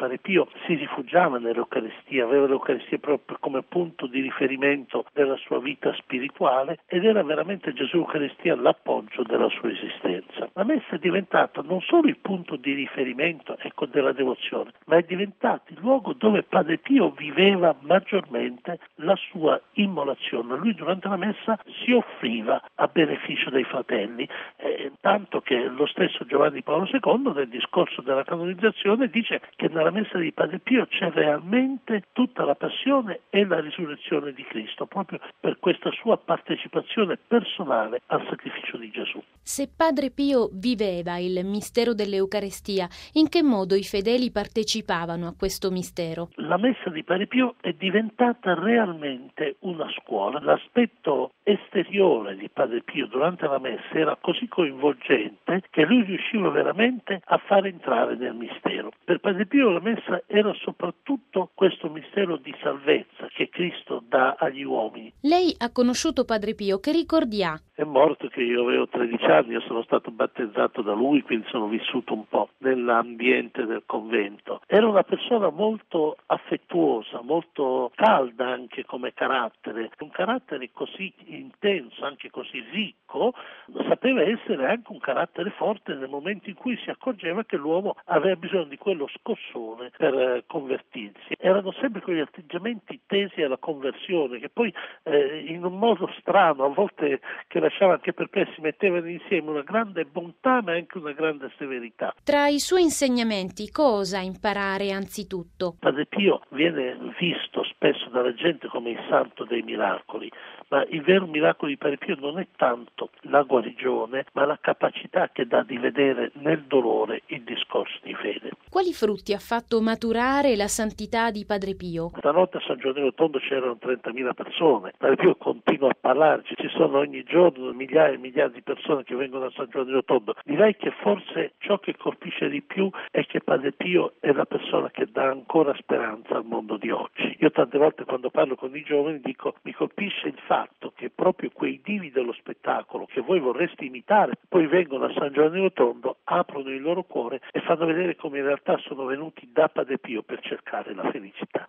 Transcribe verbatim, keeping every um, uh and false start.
Padre Pio si rifugiava nell'Eucaristia, aveva l'Eucaristia proprio come punto di riferimento della sua vita spirituale ed era veramente Gesù Eucaristia l'appoggio della sua esistenza. La messa è diventata non solo il punto di riferimento, ecco, della devozione, ma è diventato il luogo dove Padre Pio viveva maggiormente la sua immolazione. Lui durante la messa si offriva a beneficio dei fratelli, eh, tanto che lo stesso Giovanni Paolo secondo nel discorso della canonizzazione dice che nella messa di Padre Pio c'è realmente tutta la passione e la risurrezione di Cristo, proprio per questa sua partecipazione personale al sacrificio di Gesù. Se Padre Pio viveva il mistero dell'Eucaristia, in che modo i fedeli partecipavano a questo mistero? La messa di Padre Pio è diventata realmente una scuola. L'aspetto esteriore di Padre Pio durante la messa era così coinvolgente che lui riusciva veramente a far entrare nel mistero. Per Padre Pio la messa era soprattutto questo mistero di salvezza che Cristo dà agli uomini. Lei ha conosciuto Padre Pio, che ricordi ha? È morto che io avevo tredici anni, io sono stato battezzato da lui, quindi sono vissuto un po' nell'ambiente del convento. Era una persona molto affettuosa, molto calda anche come carattere, un carattere così intenso, anche così ricco, sapeva essere anche un carattere forte nel momento in cui si accorgeva che l'uomo aveva bisogno di quello scossone per eh, convertirsi. Erano sempre quegli atteggiamenti tesi alla conversione che poi eh, in un modo strano, a volte che lasciava anche perplessi, mettevano insieme una grande bontà ma anche una grande severità. Tra i suoi insegnamenti cosa imparare anzitutto? Padre Pio viene visto spesso dalla gente come il santo dei miracoli, ma il vero miracolo di Padre Pio non è tanto la guarigione, ma la capacità che dà di vedere nel dolore il discorso di fede. Quali frutti ha fatto maturare la santità di Padre Pio? Stanotte a San Giovanni Rotondo c'erano trentamila persone. Padre Pio continua a parlarci, ci sono ogni giorno migliaia e migliaia di persone che vengono a San Giovanni Rotondo. Direi che forse ciò che colpisce di più è che Padre Pio è la persona che dà ancora speranza al mondo di oggi. Io tante volte quando parlo con i giovani dico mi colpisce il fatto che proprio quei divi dello spettacolo che voi vorreste imitare poi vengono a San Giovanni Rotondo, aprono il loro cuore e fanno vedere come in realtà sono venuti da Padre Pio per cercare la felicità.